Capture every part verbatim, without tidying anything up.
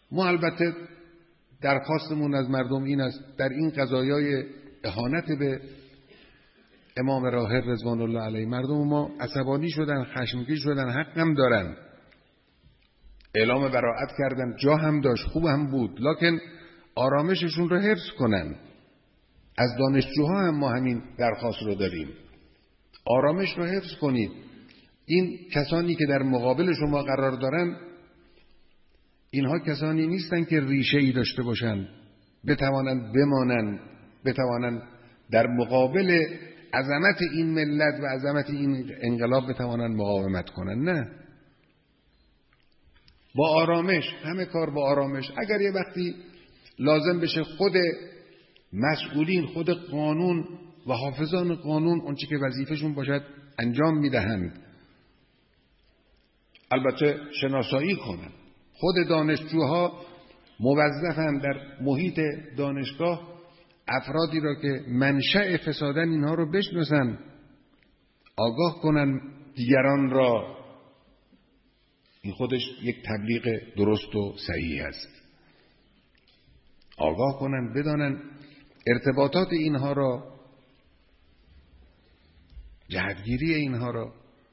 ما البته درخواستمون از مردم این است در این قضایای اهانت به امام راحل رضوان الله علیه مردم ما عصبانی شدن، خشمگین شدن، حق هم دارن، اعلام براءت کردن، جا هم داشت، خوب هم بود، لکن آرامششون رو حفظ کنن. از دانشجوها هم ما همین درخواست رو داریم، آرامش رو حفظ کنید. این کسانی که در مقابل شما قرار دارن، اینها کسانی نیستن که ریشه ای داشته باشن، بتوانند بمانند، بتوانند در مقابل عظمت این ملت و عظمت این انقلاب بتوانند مقاومت کنن. نه، با آرامش، همه کار با آرامش. اگر یه وقتی لازم بشه خود مسئولین، خود قانون و حافظان قانون اونچه که وظیفهشون باشد انجام میدهند، البته شناسایی کنند. خود دانشجوها موظفند در محیط دانشگاه افرادی را که منشأ فسادن اینها رو بشناسن، آگاه کنن دیگران را. این خودش یک تبلیغ درست و صحیح است. آگاه کنن، بدانن ارتباطات اینها را، جهتگیری اینها را.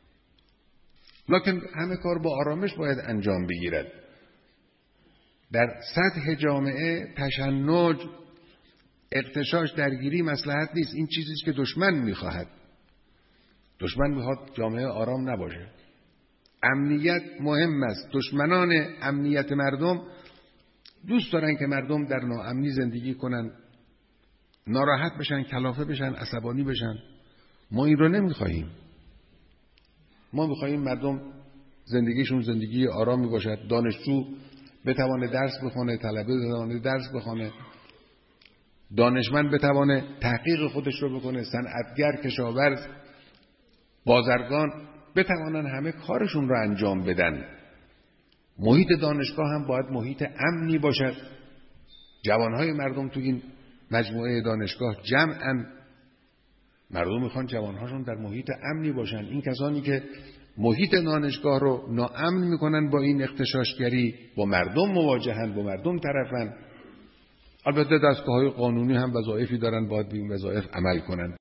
لکن همه کار با آرامش باید انجام بگیرد. در سطح جامعه تشنج، اغتشاش، درگیری مصلحت نیست. این چیزی است که دشمن میخواهد. دشمن میخواد جامعه آرام نباشه. امنیت مهم است. دشمنان امنیت مردم دوست دارن که مردم در ناامنی زندگی کنن، ناراحت بشن، کلافه بشن، عصبانی بشن. ما این رو نمیخواهیم. ما میخواهیم مردم زندگیشون زندگی آرامی باشد. دانشجو بتوانه درس بخونه، طلبه بتوانه درس بخونه، دانشمند بتوانه تحقیق خودش رو بکنه، صنعتگر، کشاورز، بازرگان بتوانن همه کارشون رو انجام بدن. محیط دانشگاه هم باید محیط امنی باشد. جوانهای مردم تو این مجموعه دانشگاه جمعاً، مردم میخوان جوانهاشون در محیط امنی باشن. این کسانی که محیط دانشگاه رو ناامن میکنن با این اغتشاشگری، با مردم مواجهن، با مردم طرفن. البته دستگاه‌های قانونی هم وظایفی دارن، باید به این وظایف عمل کنن.